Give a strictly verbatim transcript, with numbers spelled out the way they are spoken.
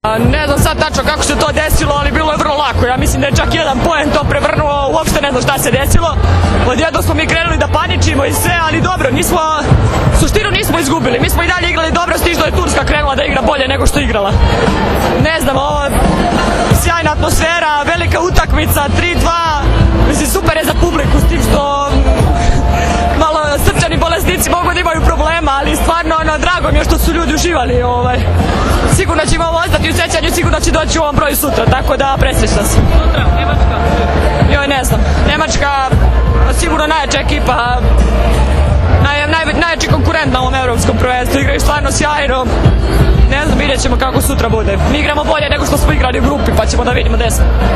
Ne znam sad tačno kako se to desilo, ali bilo je vrlo lako. Ja mislim da je čak jedan poen to prevrnuo, uopšte ne znam šta se desilo. Odjedno smo mi krenuli da paničimo i sve, ali dobro, nismo, suštinu nismo izgubili. Mi smo i dalje igrali dobro, stiž da je Turska krenula da igra bolje nego što igrala. Ne znam, ovo sjajna atmosfera, velika utakmica, tri dva, mislim super je za publiku, s tim što malo srčani bolesnici mogu da imaju problema, ali stvarno ono, drago mi je što su ljudi uživali. Ovaj. Sigurno će im ovo ostati u sećanju, sigurno će doći u ovom broju sutra, tako da presrećna sam. Sutra, Nemačka? Joj, ne znam. Nemačka sigurno najjača ekipa, naj, naj, najjači konkurent na ovom evropskom prvenstvu, igraju stvarno sjajno. Ne znam, vidjet ćemo kako sutra bude. Mi igramo bolje nego što smo igrali u grupi, pa ćemo da vidimo gde smo.